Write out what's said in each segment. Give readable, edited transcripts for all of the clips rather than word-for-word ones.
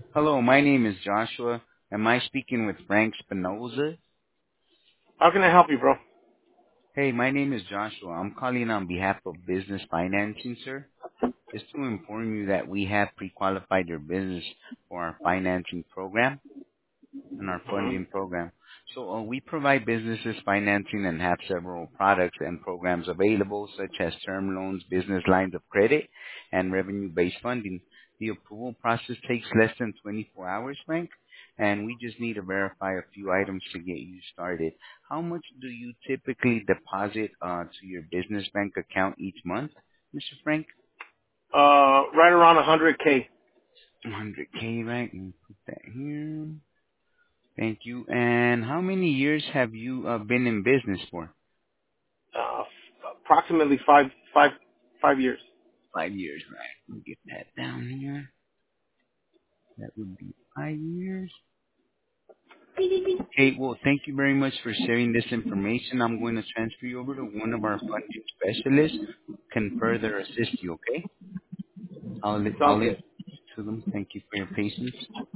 Hello, my name is Joshua. Am I speaking with Frank Spinoza? How can I help you, bro? Hey, my name is Joshua. I'm calling on behalf of Business Financing, sir. Just to inform you that we have pre-qualified your business for our financing program and our Hmm. funding program. So we provide businesses financing and have several products and programs available, such as term loans, business lines of credit, and revenue-based funding. The approval process takes less than 24 hours, Frank, and we just need to verify a few items to get you started. How much do you typically deposit to your business bank account each month, Mr. Frank? Right around 100K. 100K, right? Let me put that here. Thank you. And how many years have you been in business for? Uh, Approximately five years. 5 years, right? Let me get that down here. That would be 5 years. Okay, well, thank you very much for sharing this information. I'm going to transfer you over to one of our funding specialists who can further assist you, okay? I'll Sounds introduce good. you to them. Thank you for your patience.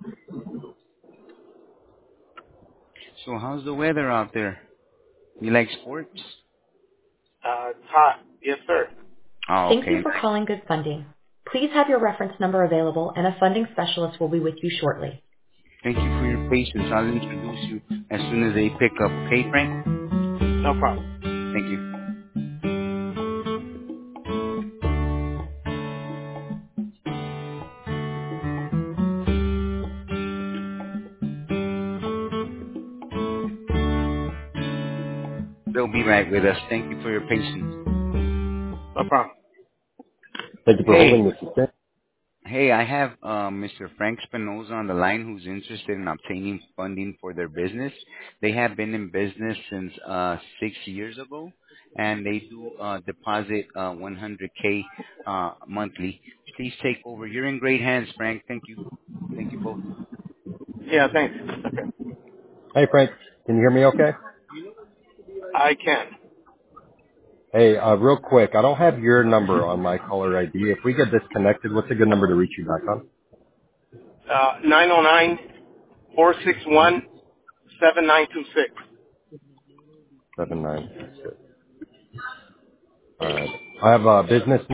So how's the weather out there? You like sports? It's hot. Yes, sir. Oh, Thank you okay. for calling Good Funding. Please have your reference number available and a funding specialist will be with you shortly. Thank you for your patience. I'll introduce you as soon as they pick up, okay, Frank? No problem. Thank you. They'll be right with us. Thank you for your patience. No problem. Thank you for Hey, holding this. Assistant. hey, I have Mr. Frank Spinoza on the line who's interested in obtaining funding for their business. They have been in business since 6 years ago, and they do deposit 100K monthly. Please take over. You're in great hands, Frank. Thank you. Thank you both. Yeah, thanks. Okay. Hey, Frank. Can you hear me okay? I can. Hey, real quick. I don't have your number on my caller ID. If we get disconnected, what's a good number to reach you back on? 909-461-7926. 7926. All right. I have a business